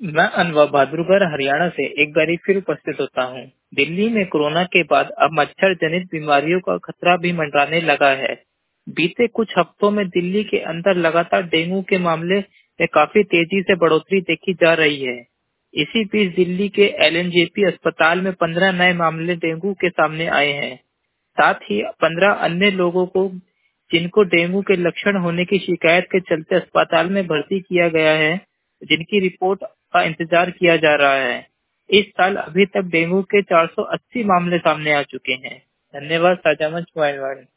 मैं अनवर बहादुरगढ़ हरियाणा से एक बार फिर उपस्थित होता हूँ। दिल्ली में कोरोना के बाद अब मच्छर जनित बीमारियों का खतरा भी मंडराने लगा है। बीते कुछ हफ्तों में दिल्ली के अंदर लगातार डेंगू के मामले में काफी तेजी से बढ़ोतरी देखी जा रही है। इसी बीच दिल्ली के एलएनजेपी अस्पताल में 15 नए मामले डेंगू के सामने आए हैं। साथ ही 15 अन्य लोगों को जिनको डेंगू के लक्षण होने की शिकायत के चलते अस्पताल में भर्ती किया गया है, जिनकी रिपोर्ट का इंतजार किया जा रहा है। इस साल अभी तक डेंगू के 480 मामले सामने आ चुके हैं। धन्यवाद साझा मंच मोबाइल वाले।